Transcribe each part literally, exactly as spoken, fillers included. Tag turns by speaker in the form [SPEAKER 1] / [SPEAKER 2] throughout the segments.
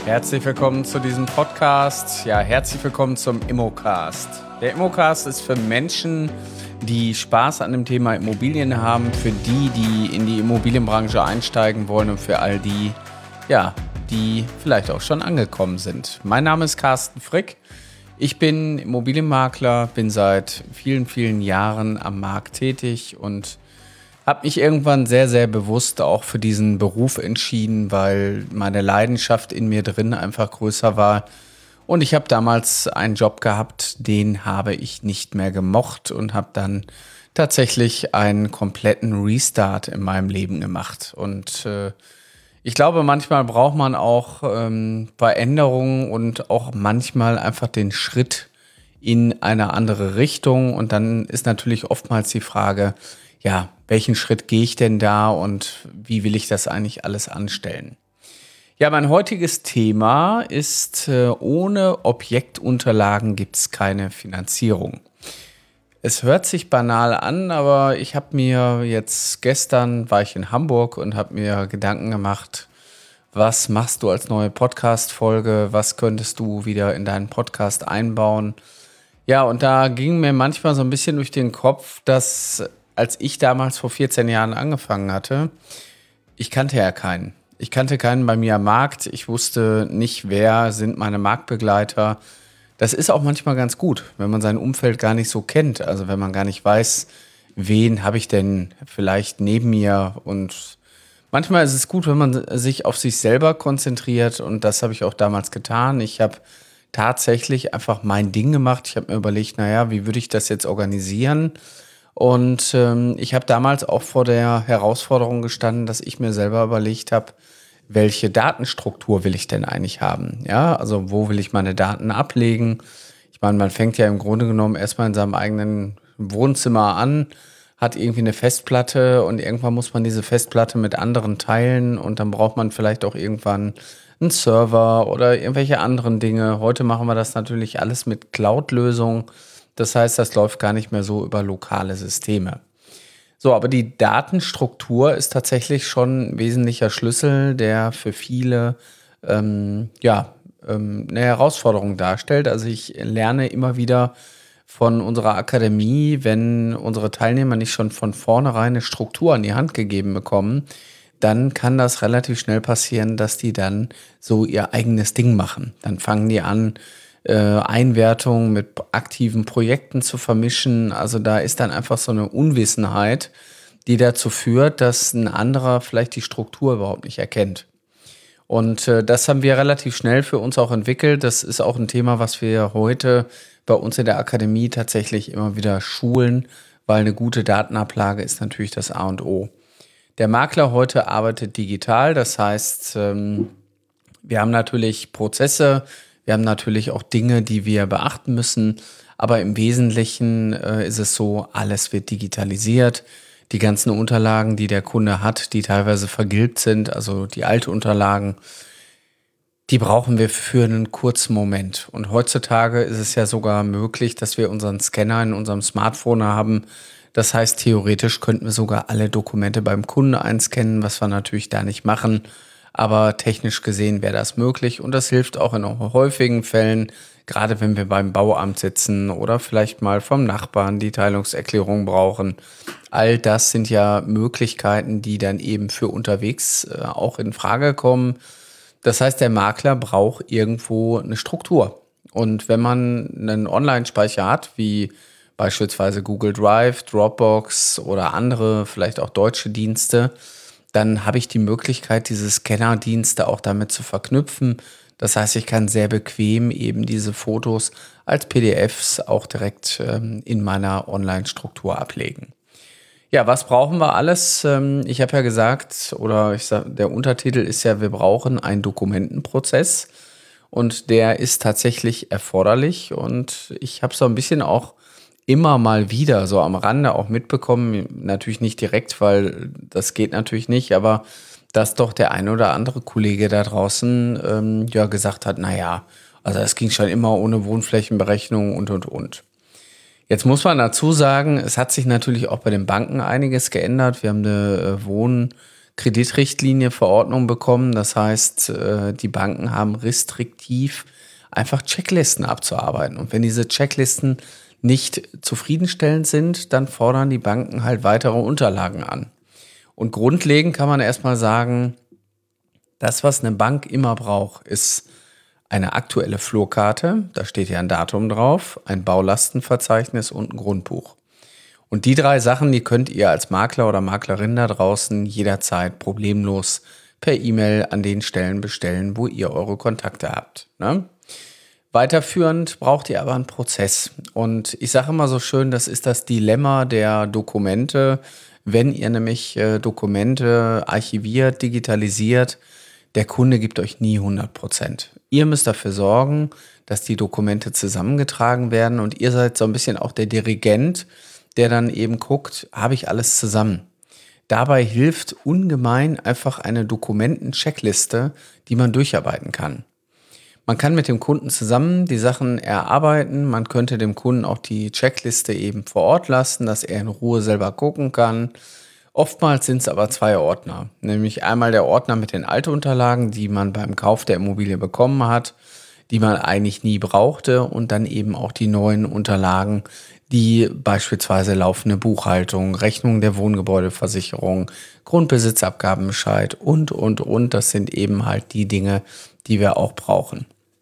[SPEAKER 1] Herzlich willkommen zu diesem Podcast. Ja, herzlich willkommen zum Immocast. Der Immocast ist für Menschen, die Spaß an dem Thema Immobilien haben, für die, die in die Immobilienbranche einsteigen wollen und für all die, ja, die vielleicht auch schon angekommen sind. Mein Name ist Carsten Frick. Ich bin Immobilienmakler, bin seit vielen, vielen Jahren am Markt tätig und habe mich irgendwann sehr, sehr bewusst auch für diesen Beruf entschieden, weil meine Leidenschaft in mir drin einfach größer war. Und ich habe damals einen Job gehabt, den habe ich nicht mehr gemocht und habe dann tatsächlich einen kompletten Restart in meinem Leben gemacht. Und äh, ich glaube, manchmal braucht man auch ähm, Veränderungen und auch manchmal einfach den Schritt in eine andere Richtung. Und dann ist natürlich oftmals die Frage, ja, welchen Schritt gehe ich denn da und wie will ich das eigentlich alles anstellen? Ja, mein heutiges Thema ist, äh, ohne Objektunterlagen gibt es keine Finanzierung. Es hört sich banal an, aber ich habe mir jetzt, gestern war ich in Hamburg und habe mir Gedanken gemacht, was machst du als neue Podcast-Folge, was könntest du wieder in deinen Podcast einbauen? Ja, und da ging mir manchmal so ein bisschen durch den Kopf, dass als ich damals vor vierzehn Jahren angefangen hatte, ich kannte ja keinen. Ich kannte keinen bei mir am Markt. Ich wusste nicht, wer sind meine Marktbegleiter. Das ist auch manchmal ganz gut, wenn man sein Umfeld gar nicht so kennt. Also wenn man gar nicht weiß, wen habe ich denn vielleicht neben mir. Und manchmal ist es gut, wenn man sich auf sich selber konzentriert. Und das habe ich auch damals getan. Ich habe tatsächlich einfach mein Ding gemacht. Ich habe mir überlegt, naja, wie würde ich das jetzt organisieren? Und ähm, ich habe damals auch vor der Herausforderung gestanden, dass ich mir selber überlegt habe, welche Datenstruktur will ich denn eigentlich haben? Ja, also wo will ich meine Daten ablegen? Ich meine, man fängt ja im Grunde genommen erstmal in seinem eigenen Wohnzimmer an, hat irgendwie eine Festplatte und irgendwann muss man diese Festplatte mit anderen teilen und dann braucht man vielleicht auch irgendwann einen Server oder irgendwelche anderen Dinge. Heute machen wir das natürlich alles mit Cloud-Lösungen. Das heißt, das läuft gar nicht mehr so über lokale Systeme. So, aber die Datenstruktur ist tatsächlich schon ein wesentlicher Schlüssel, der für viele ähm, ja, ähm, eine Herausforderung darstellt. Also ich lerne immer wieder von unserer Akademie, wenn unsere Teilnehmer nicht schon von vornherein eine Struktur an die Hand gegeben bekommen, dann kann das relativ schnell passieren, dass die dann so ihr eigenes Ding machen. Dann fangen die an, Einwertung mit aktiven Projekten zu vermischen. Also da ist dann einfach so eine Unwissenheit, die dazu führt, dass ein anderer vielleicht die Struktur überhaupt nicht erkennt. Und äh, das haben wir relativ schnell für uns auch entwickelt. Das ist auch ein Thema, was wir heute bei uns in der Akademie tatsächlich immer wieder schulen, weil eine gute Datenablage ist natürlich das A und O. Der Makler heute arbeitet digital, das heißt, ähm, wir haben natürlich Prozesse, wir haben natürlich auch Dinge, die wir beachten müssen, aber im Wesentlichen äh, ist es so, alles wird digitalisiert. Die ganzen Unterlagen, die der Kunde hat, die teilweise vergilbt sind, also die alten Unterlagen, die brauchen wir für einen kurzen Moment. Und heutzutage ist es ja sogar möglich, dass wir unseren Scanner in unserem Smartphone haben. Das heißt, theoretisch könnten wir sogar alle Dokumente beim Kunden einscannen, was wir natürlich da nicht machen. Aber technisch gesehen wäre das möglich und das hilft auch in häufigen Fällen, gerade wenn wir beim Bauamt sitzen oder vielleicht mal vom Nachbarn die Teilungserklärung brauchen. All das sind ja Möglichkeiten, die dann eben für unterwegs äh, auch in Frage kommen. Das heißt, der Makler braucht irgendwo eine Struktur. Und wenn man einen Online-Speicher hat, wie beispielsweise Google Drive, Dropbox oder andere, vielleicht auch deutsche Dienste, dann habe ich die Möglichkeit, diese Scannerdienste auch damit zu verknüpfen. Das heißt, ich kann sehr bequem eben diese Fotos als P D Fs auch direkt ähm, in meiner Online-Struktur ablegen. Ja, was brauchen wir alles? Ähm, ich habe ja gesagt, oder ich sag, der Untertitel ist ja, wir brauchen einen Dokumentenprozess und der ist tatsächlich erforderlich und ich habe so ein bisschen auch immer mal wieder so am Rande auch mitbekommen, natürlich nicht direkt, weil das geht natürlich nicht, aber dass doch der ein oder andere Kollege da draußen ähm, ja gesagt hat, naja, also es ging schon immer ohne Wohnflächenberechnung und, und, und. Jetzt muss man dazu sagen, es hat sich natürlich auch bei den Banken einiges geändert. Wir haben eine Kreditrichtlinie, Verordnung bekommen. Das heißt, äh, die Banken haben restriktiv einfach Checklisten abzuarbeiten. Und wenn diese Checklisten nicht zufriedenstellend sind, dann fordern die Banken halt weitere Unterlagen an. Und grundlegend kann man erstmal sagen, das, was eine Bank immer braucht, ist eine aktuelle Flurkarte, da steht ja ein Datum drauf, ein Baulastenverzeichnis und ein Grundbuch. Und die drei Sachen, die könnt ihr als Makler oder Maklerin da draußen jederzeit problemlos per E-Mail an den Stellen bestellen, wo ihr eure Kontakte habt. Ne? Weiterführend braucht ihr aber einen Prozess. Und ich sage immer so schön, das ist das Dilemma der Dokumente. Wenn ihr nämlich äh, Dokumente archiviert, digitalisiert, der Kunde gibt euch nie hundert Prozent. Ihr müsst dafür sorgen, dass die Dokumente zusammengetragen werden und ihr seid so ein bisschen auch der Dirigent, der dann eben guckt, habe ich alles zusammen. Dabei hilft ungemein einfach eine Dokumenten-Checkliste, die man durcharbeiten kann. Man kann mit dem Kunden zusammen die Sachen erarbeiten. Man könnte dem Kunden auch die Checkliste eben vor Ort lassen, dass er in Ruhe selber gucken kann. Oftmals sind es aber zwei Ordner. Nämlich einmal der Ordner mit den Altunterlagen, die man beim Kauf der Immobilie bekommen hat, die man eigentlich nie brauchte. Und dann eben auch die neuen Unterlagen, die beispielsweise laufende Buchhaltung, Rechnung der Wohngebäudeversicherung, Grundbesitzabgabenbescheid und, und, und. Das sind eben halt die Dinge, die wir auch brauchen.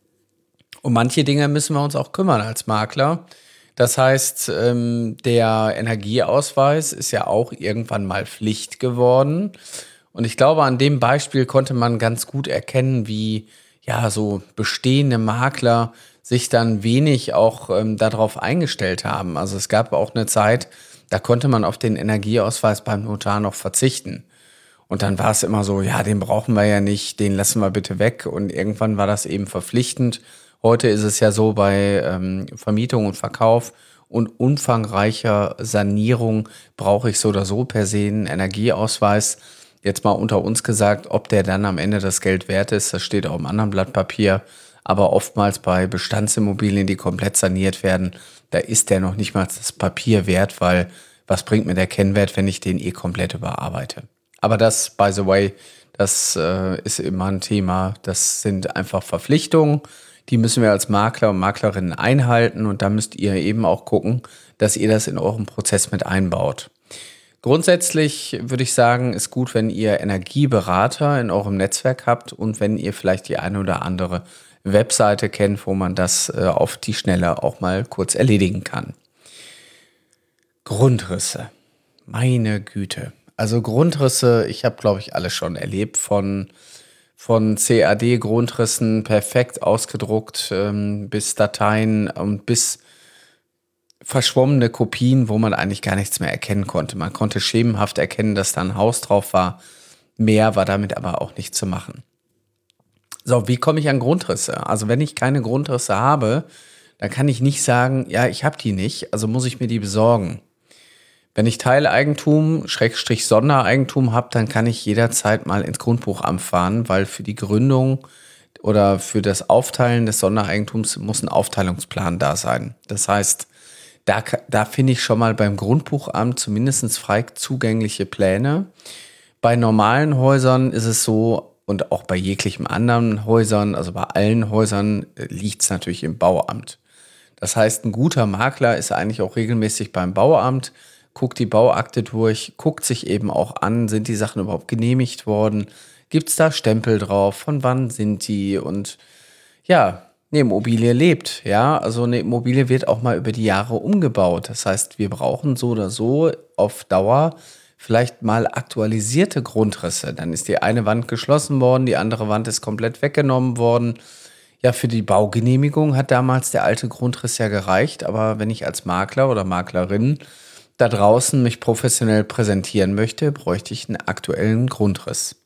[SPEAKER 1] Um manche Dinge müssen wir uns auch kümmern als Makler. Das heißt, ähm, der Energieausweis ist ja auch irgendwann mal Pflicht geworden. Und ich glaube, an dem Beispiel konnte man ganz gut erkennen, wie ja so bestehende Makler sich dann wenig auch ähm, darauf eingestellt haben. Also es gab auch eine Zeit, da konnte man auf den Energieausweis beim Notar noch verzichten. Und dann war es immer so, ja, den brauchen wir ja nicht, den lassen wir bitte weg. Und irgendwann war das eben verpflichtend. Heute ist es ja so bei ähm, Vermietung und Verkauf und umfangreicher Sanierung brauche ich so oder so per se einen Energieausweis. Jetzt mal unter uns gesagt, ob der dann am Ende das Geld wert ist, das steht auf einem anderen Blatt Papier. Aber oftmals bei Bestandsimmobilien, die komplett saniert werden, da ist der noch nicht mal das Papier wert, weil was bringt mir der Kennwert, wenn ich den eh komplett überarbeite? Aber das, by the way, das äh, ist immer ein Thema. Das sind einfach Verpflichtungen. Die müssen wir als Makler und Maklerinnen einhalten und da müsst ihr eben auch gucken, dass ihr das in euren Prozess mit einbaut. Grundsätzlich würde ich sagen, ist gut, wenn ihr Energieberater in eurem Netzwerk habt und wenn ihr vielleicht die eine oder andere Webseite kennt, wo man das äh, auf die Schnelle auch mal kurz erledigen kann. Grundrisse. Meine Güte. Also Grundrisse, ich habe, glaube ich, alles schon erlebt, von von C A D-Grundrissen perfekt ausgedruckt ähm, bis Dateien und bis verschwommene Kopien, wo man eigentlich gar nichts mehr erkennen konnte. Man konnte schemenhaft erkennen, dass da ein Haus drauf war. Mehr war damit aber auch nicht zu machen. So, wie komme ich an Grundrisse? Also wenn ich keine Grundrisse habe, dann kann ich nicht sagen, ja, ich habe die nicht, also muss ich mir die besorgen. Wenn ich Teileigentum, Schrägstrich Sondereigentum habe, dann kann ich jederzeit mal ins Grundbuchamt fahren, weil für die Gründung oder für das Aufteilen des Sondereigentums muss ein Aufteilungsplan da sein. Das heißt, da, da finde ich schon mal beim Grundbuchamt zumindest frei zugängliche Pläne. Bei normalen Häusern ist es so, und auch bei jeglichen anderen Häusern, also bei allen Häusern, liegt es natürlich im Bauamt. Das heißt, ein guter Makler ist eigentlich auch regelmäßig beim Bauamt, guckt die Bauakte durch, guckt sich eben auch an, sind die Sachen überhaupt genehmigt worden, gibt es da Stempel drauf, von wann sind die und ja, eine Immobilie lebt, ja, also eine Immobilie wird auch mal über die Jahre umgebaut. Das heißt, wir brauchen so oder so auf Dauer vielleicht mal aktualisierte Grundrisse. Dann ist die eine Wand geschlossen worden, die andere Wand ist komplett weggenommen worden. Ja, für die Baugenehmigung hat damals der alte Grundriss ja gereicht, aber wenn ich als Makler oder Maklerin da draußen mich professionell präsentieren möchte, bräuchte ich einen aktuellen Grundriss.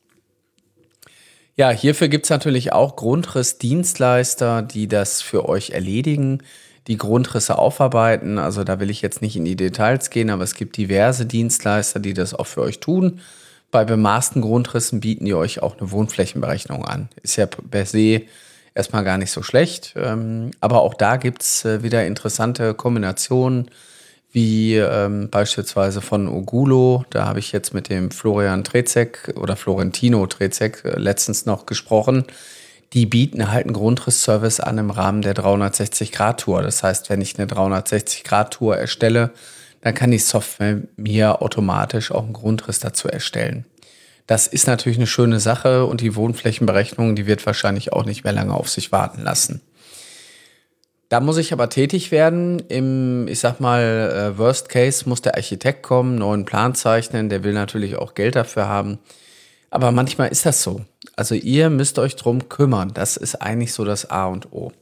[SPEAKER 1] Ja, hierfür gibt es natürlich auch Grundrissdienstleister, die das für euch erledigen, die Grundrisse aufarbeiten. Also da will ich jetzt nicht in die Details gehen, aber es gibt diverse Dienstleister, die das auch für euch tun. Bei bemaßten Grundrissen bieten die euch auch eine Wohnflächenberechnung an. Ist ja per se erstmal gar nicht so schlecht, aber auch da gibt es wieder interessante Kombinationen, wie ähm, beispielsweise von Ogulo. Da habe ich jetzt mit dem Florian Trezek oder Florentino Trezek äh, letztens noch gesprochen. Die bieten halt einen Grundrissservice an im Rahmen der dreihundertsechzig-Grad-Tour. Das heißt, wenn ich eine dreihundertsechzig-Grad-Tour erstelle, dann kann die Software mir automatisch auch einen Grundriss dazu erstellen. Das ist natürlich eine schöne Sache und die Wohnflächenberechnung, die wird wahrscheinlich auch nicht mehr lange auf sich warten lassen. Da muss ich aber tätig werden. Im, ich sag mal, Worst Case muss der Architekt kommen, neuen Plan zeichnen. Der will natürlich auch Geld dafür haben. Aber manchmal ist das so. Also ihr müsst euch drum kümmern. Das ist eigentlich so das A und O.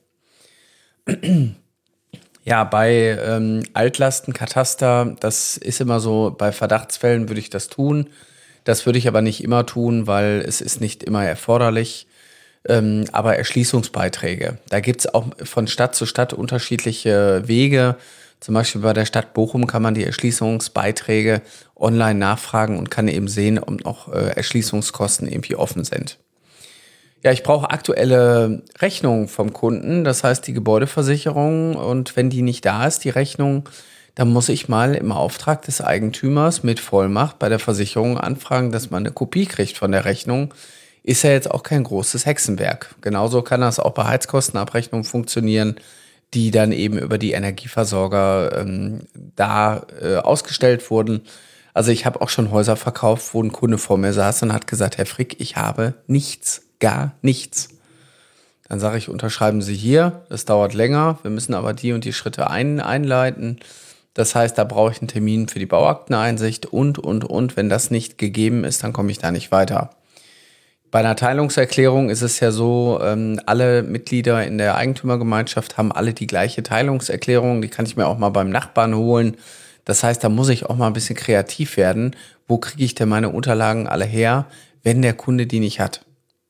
[SPEAKER 1] Ja, bei ähm, Altlastenkataster, das ist immer so, bei Verdachtsfällen würde ich das tun. Das würde ich aber nicht immer tun, weil es ist nicht immer erforderlich. Ähm, aber Erschließungsbeiträge, da gibt es auch von Stadt zu Stadt unterschiedliche Wege. Zum Beispiel bei der Stadt Bochum kann man die Erschließungsbeiträge online nachfragen und kann eben sehen, ob noch äh, Erschließungskosten irgendwie offen sind. Ja, ich brauche aktuelle Rechnungen vom Kunden, das heißt die Gebäudeversicherung. Und wenn die nicht da ist, die Rechnung, dann muss ich mal im Auftrag des Eigentümers mit Vollmacht bei der Versicherung anfragen, dass man eine Kopie kriegt von der Rechnung. Ist ja jetzt auch kein großes Hexenwerk. Genauso kann das auch bei Heizkostenabrechnungen funktionieren, die dann eben über die Energieversorger ähm, da äh, ausgestellt wurden. Also ich habe auch schon Häuser verkauft, wo ein Kunde vor mir saß und hat gesagt, Herr Frick, ich habe nichts, gar nichts. Dann sage ich, unterschreiben Sie hier, das dauert länger, wir müssen aber die und die Schritte ein, einleiten. Das heißt, da brauche ich einen Termin für die Bauakteneinsicht und, und, und. Wenn das nicht gegeben ist, dann komme ich da nicht weiter. Bei einer Teilungserklärung ist es ja so, ähm, alle Mitglieder in der Eigentümergemeinschaft haben alle die gleiche Teilungserklärung. Die kann ich mir auch mal beim Nachbarn holen. Das heißt, da muss ich auch mal ein bisschen kreativ werden. Wo kriege ich denn meine Unterlagen alle her, wenn der Kunde die nicht hat?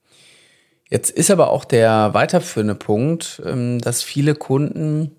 [SPEAKER 1] Jetzt ist aber auch der weiterführende Punkt, ähm, dass viele Kunden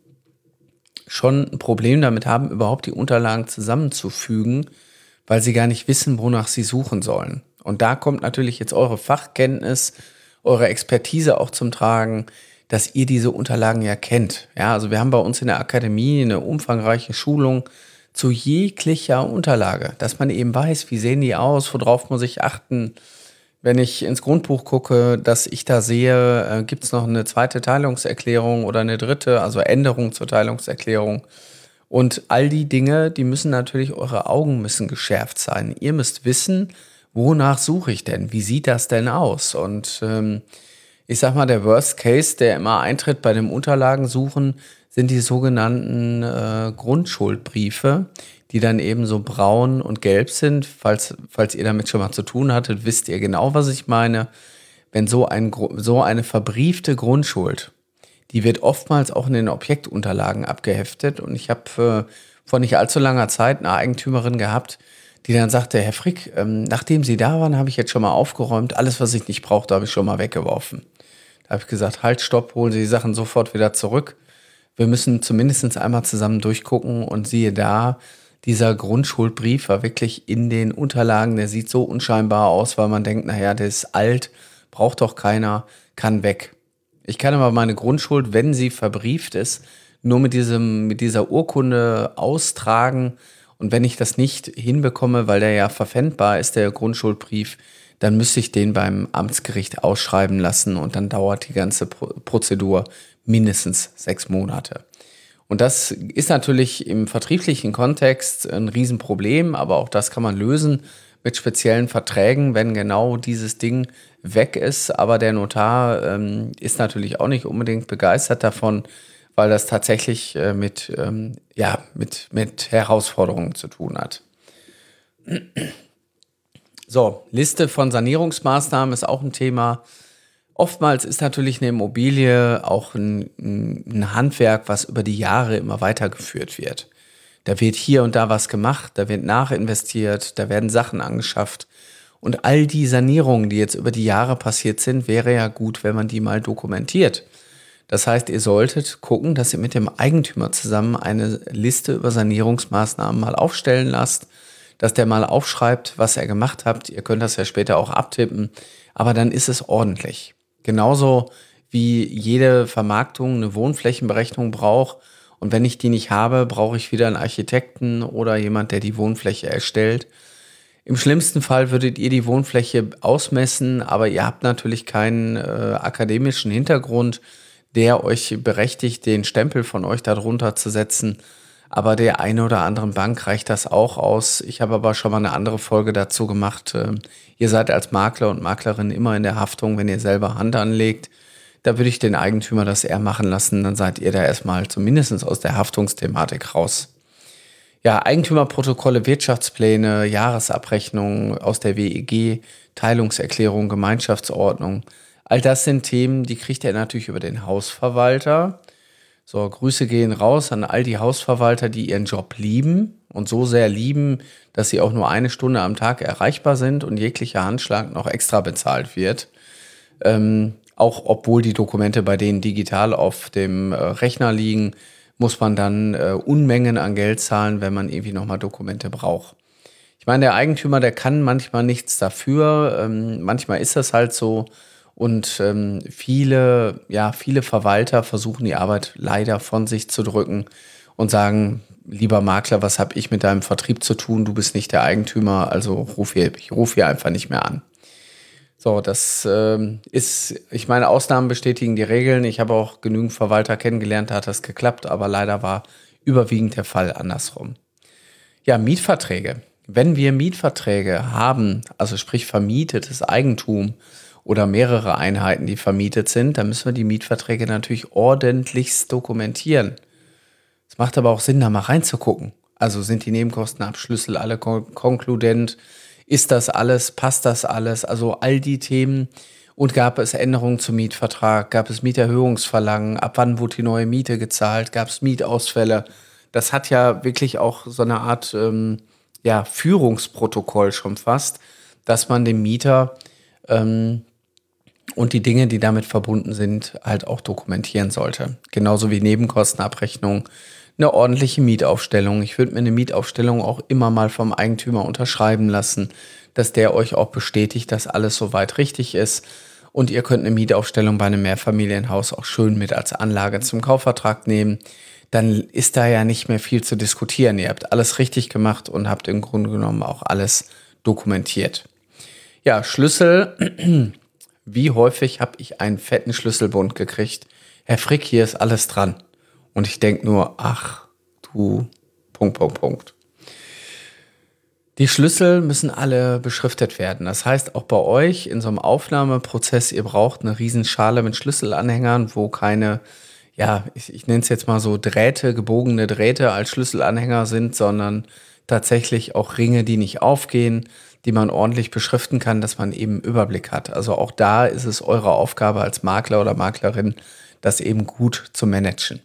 [SPEAKER 1] schon ein Problem damit haben, überhaupt die Unterlagen zusammenzufügen, weil sie gar nicht wissen, wonach sie suchen sollen. Und da kommt natürlich jetzt eure Fachkenntnis, eure Expertise auch zum Tragen, dass ihr diese Unterlagen ja kennt. Ja, also wir haben bei uns in der Akademie eine umfangreiche Schulung zu jeglicher Unterlage, dass man eben weiß, wie sehen die aus, worauf muss ich achten. Wenn ich ins Grundbuch gucke, dass ich da sehe, äh, gibt es noch eine zweite Teilungserklärung oder eine dritte, also Änderung zur Teilungserklärung. Und all die Dinge, die müssen natürlich, eure Augen müssen geschärft sein. Ihr müsst wissen, wonach suche ich denn? Wie sieht das denn aus? Und ähm, ich sag mal, der Worst Case, der immer eintritt bei dem Unterlagensuchen, sind die sogenannten äh, Grundschuldbriefe, die dann eben so braun und gelb sind. Falls, falls ihr damit schon mal zu tun hattet, wisst ihr genau, was ich meine. Wenn so, ein, so eine verbriefte Grundschuld, die wird oftmals auch in den Objektunterlagen abgeheftet. Und ich habe äh, vor nicht allzu langer Zeit eine Eigentümerin gehabt, die dann sagte, Herr Frick, ähm, nachdem Sie da waren, habe ich jetzt schon mal aufgeräumt. Alles, was ich nicht brauchte, habe ich schon mal weggeworfen. Da habe ich gesagt, halt, stopp, holen Sie die Sachen sofort wieder zurück. Wir müssen zumindest einmal zusammen durchgucken und siehe da, dieser Grundschuldbrief war wirklich in den Unterlagen, der sieht so unscheinbar aus, weil man denkt, naja, der ist alt, braucht doch keiner, kann weg. Ich kann aber meine Grundschuld, wenn sie verbrieft ist, nur mit diesem, mit dieser Urkunde austragen. Und wenn ich das nicht hinbekomme, weil der ja verpfändbar ist, der Grundschuldbrief, dann müsste ich den beim Amtsgericht ausschreiben lassen und dann dauert die ganze Prozedur mindestens sechs Monate. Und das ist natürlich im vertrieblichen Kontext ein Riesenproblem, aber auch das kann man lösen mit speziellen Verträgen, wenn genau dieses Ding weg ist. Aber der Notar ähm, ist natürlich auch nicht unbedingt begeistert davon, weil das tatsächlich äh, mit, ähm, ja, mit, mit Herausforderungen zu tun hat. So, Liste von Sanierungsmaßnahmen ist auch ein Thema. Oftmals ist natürlich eine Immobilie auch ein, ein Handwerk, was über die Jahre immer weitergeführt wird. Da wird hier und da was gemacht, da wird nachinvestiert, da werden Sachen angeschafft. Und all die Sanierungen, die jetzt über die Jahre passiert sind, wäre ja gut, wenn man die mal dokumentiert. Das heißt, ihr solltet gucken, dass ihr mit dem Eigentümer zusammen eine Liste über Sanierungsmaßnahmen mal aufstellen lasst, dass der mal aufschreibt, was er gemacht hat. Ihr könnt das ja später auch abtippen, aber dann ist es ordentlich. Genauso wie jede Vermarktung eine Wohnflächenberechnung braucht Und wenn ich die nicht habe, brauche ich wieder einen Architekten oder jemand, der die Wohnfläche erstellt. Im schlimmsten Fall würdet ihr die Wohnfläche ausmessen, aber ihr habt natürlich keinen äh, akademischen Hintergrund, der euch berechtigt, den Stempel von euch darunter zu setzen. Aber der eine oder anderen Bank reicht das auch aus. Ich habe aber schon mal eine andere Folge dazu gemacht. Ähm, ihr seid als Makler und Maklerin immer in der Haftung, wenn ihr selber Hand anlegt. Da würde ich den Eigentümer das eher machen lassen. Dann seid ihr da erstmal zumindest aus der Haftungsthematik raus. Ja, Eigentümerprotokolle, Wirtschaftspläne, Jahresabrechnungen aus der W E G, Teilungserklärung, Gemeinschaftsordnung. All das sind Themen, die kriegt ihr natürlich über den Hausverwalter. So, Grüße gehen raus an all die Hausverwalter, die ihren Job lieben und so sehr lieben, dass sie auch nur eine Stunde am Tag erreichbar sind und jeglicher Handschlag noch extra bezahlt wird. Ähm, auch obwohl die Dokumente bei denen digital auf dem äh, Rechner liegen, muss man dann äh, Unmengen an Geld zahlen, wenn man irgendwie nochmal Dokumente braucht. Ich meine, der Eigentümer, der kann manchmal nichts dafür. Ähm, manchmal ist das halt so. Und ähm, viele, ja, viele Verwalter versuchen die Arbeit leider von sich zu drücken und sagen, lieber Makler, was habe ich mit deinem Vertrieb zu tun? Du bist nicht der Eigentümer, also ruf hier, ich rufe hier einfach nicht mehr an. So, das ähm, ist, ich meine, Ausnahmen bestätigen die Regeln. Ich habe auch genügend Verwalter kennengelernt, da hat das geklappt, aber leider war überwiegend der Fall andersrum. Ja, Mietverträge. Wenn wir Mietverträge haben, also sprich vermietetes Eigentum oder mehrere Einheiten, die vermietet sind, dann müssen wir die Mietverträge natürlich ordentlichst dokumentieren. Es macht aber auch Sinn, da mal reinzugucken. Also sind die Nebenkostenabschlüsse alle kon- konkludent? Ist das alles? Passt das alles? Also all die Themen. Und gab es Änderungen zum Mietvertrag? Gab es Mieterhöhungsverlangen? Ab wann wurde die neue Miete gezahlt? Gab es Mietausfälle? Das hat ja wirklich auch so eine Art ähm, ja, Führungsprotokoll schon fast, dass man dem Mieter ähm, und die Dinge, die damit verbunden sind, halt auch dokumentieren sollte. Genauso wie Nebenkostenabrechnung, eine ordentliche Mietaufstellung. Ich würde mir eine Mietaufstellung auch immer mal vom Eigentümer unterschreiben lassen, dass der euch auch bestätigt, dass alles soweit richtig ist. Und ihr könnt eine Mietaufstellung bei einem Mehrfamilienhaus auch schön mit als Anlage zum Kaufvertrag nehmen. Dann ist da ja nicht mehr viel zu diskutieren. Ihr habt alles richtig gemacht und habt im Grunde genommen auch alles dokumentiert. Ja, Schlüssel. Wie häufig habe ich einen fetten Schlüsselbund gekriegt? Herr Frick, hier ist alles dran. Und ich denke nur, ach, du, Punkt, Punkt, Punkt. Die Schlüssel müssen alle beschriftet werden. Das heißt, auch bei euch in so einem Aufnahmeprozess, ihr braucht eine Riesenschale mit Schlüsselanhängern, wo keine, ja, ich, ich nenne es jetzt mal so Drähte, gebogene Drähte als Schlüsselanhänger sind, sondern tatsächlich auch Ringe, die nicht aufgehen, die man ordentlich beschriften kann, dass man eben Überblick hat. Also auch da ist es eure Aufgabe als Makler oder Maklerin, das eben gut zu managen.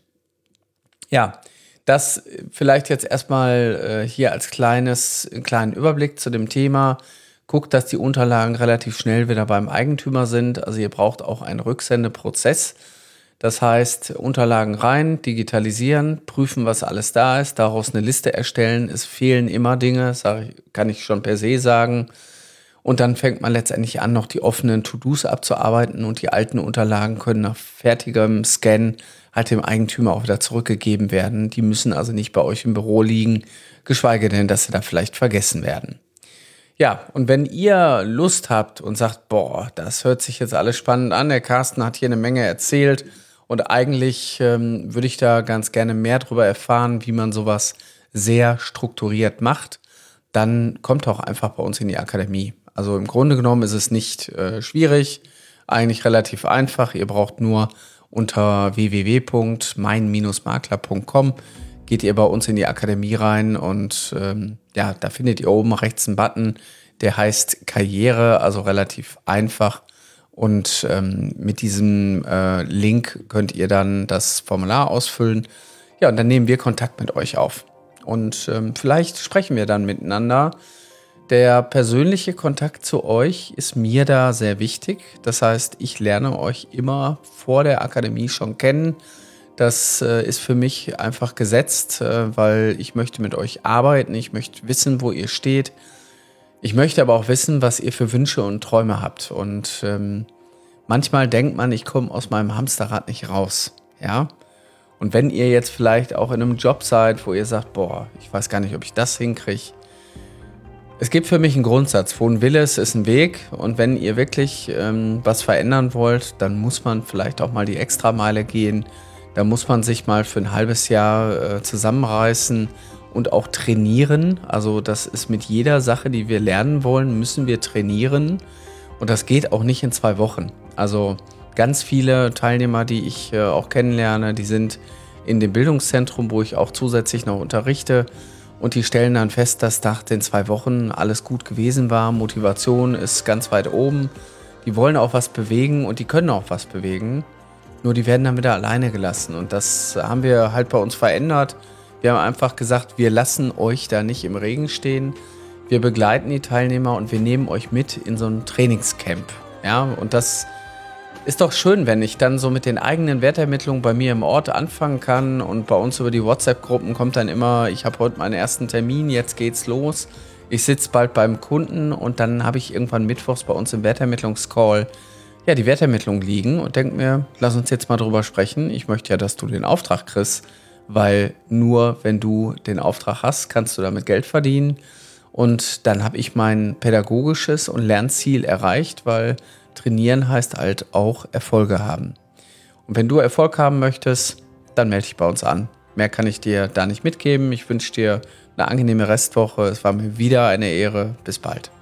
[SPEAKER 1] Ja, das vielleicht jetzt erstmal äh, hier als kleines, kleinen Überblick zu dem Thema. Guckt, dass die Unterlagen relativ schnell wieder beim Eigentümer sind. Also ihr braucht auch einen Rücksendeprozess. Das heißt, Unterlagen rein, digitalisieren, prüfen, was alles da ist, daraus eine Liste erstellen. Es fehlen immer Dinge, sag ich, kann ich schon per se sagen. Und dann fängt man letztendlich an, noch die offenen To-Dos abzuarbeiten und die alten Unterlagen können nach fertigem Scan halt dem Eigentümer auch wieder zurückgegeben werden. Die müssen also nicht bei euch im Büro liegen, geschweige denn, dass sie da vielleicht vergessen werden. Ja, und wenn ihr Lust habt und sagt, boah, das hört sich jetzt alles spannend an, der Carsten hat hier eine Menge erzählt und eigentlich ähm, würde ich da ganz gerne mehr darüber erfahren, wie man sowas sehr strukturiert macht, dann kommt auch einfach bei uns in die Akademie. Also im Grunde genommen ist es nicht äh, schwierig, eigentlich relativ einfach. Ihr braucht nur unter w w w punkt mein Bindestrich makler punkt com geht ihr bei uns in die Akademie rein und ähm, ja, da findet ihr oben rechts einen Button, der heißt Karriere, also relativ einfach. Und ähm, mit diesem äh, Link könnt ihr dann das Formular ausfüllen. Ja, und dann nehmen wir Kontakt mit euch auf. Und ähm, vielleicht sprechen wir dann miteinander. Der persönliche Kontakt zu euch ist mir da sehr wichtig. Das heißt, ich lerne euch immer vor der Akademie schon kennen. Das äh, ist für mich einfach gesetzt, äh, weil ich möchte mit euch arbeiten. Ich möchte wissen, wo ihr steht. Ich möchte aber auch wissen, was ihr für Wünsche und Träume habt. Und ähm, manchmal denkt man, ich komme aus meinem Hamsterrad nicht raus. Ja. Und wenn ihr jetzt vielleicht auch in einem Job seid, wo ihr sagt, boah, ich weiß gar nicht, ob ich das hinkriege. Es gibt für mich einen Grundsatz, wo ein Wille ist, ist ein Weg. Und wenn ihr wirklich ähm, was verändern wollt, dann muss man vielleicht auch mal die Extrameile gehen. Da muss man sich mal für ein halbes Jahr äh, zusammenreißen und auch trainieren. Also das ist mit jeder Sache, die wir lernen wollen, müssen wir trainieren. Und das geht auch nicht in zwei Wochen. Also ganz viele Teilnehmer, die ich äh, auch kennenlerne, die sind in dem Bildungszentrum, wo ich auch zusätzlich noch unterrichte. Und die stellen dann fest, dass nach den zwei Wochen alles gut gewesen war. Motivation ist ganz weit oben. Die wollen auch was bewegen und die können auch was bewegen. Nur die werden dann wieder alleine gelassen. Und das haben wir halt bei uns verändert. Wir haben einfach gesagt, wir lassen euch da nicht im Regen stehen. Wir begleiten die Teilnehmer und wir nehmen euch mit in so ein Trainingscamp. Ja, und das ist doch schön, wenn ich dann so mit den eigenen Wertermittlungen bei mir im Ort anfangen kann. Und bei uns über die WhatsApp-Gruppen kommt dann immer, ich habe heute meinen ersten Termin, jetzt geht's los. Ich sitze bald beim Kunden und dann habe ich irgendwann mittwochs bei uns im Wertermittlungscall ja, die Wertermittlung liegen und denke mir, lass uns jetzt mal drüber sprechen. Ich möchte ja, dass du den Auftrag kriegst, weil nur wenn du den Auftrag hast, kannst du damit Geld verdienen. Und dann habe ich mein pädagogisches und Lernziel erreicht, weil trainieren heißt halt auch Erfolge haben. Und wenn du Erfolg haben möchtest, dann melde dich bei uns an. Mehr kann ich dir da nicht mitgeben. Ich wünsche dir eine angenehme Restwoche. Es war mir wieder eine Ehre. Bis bald.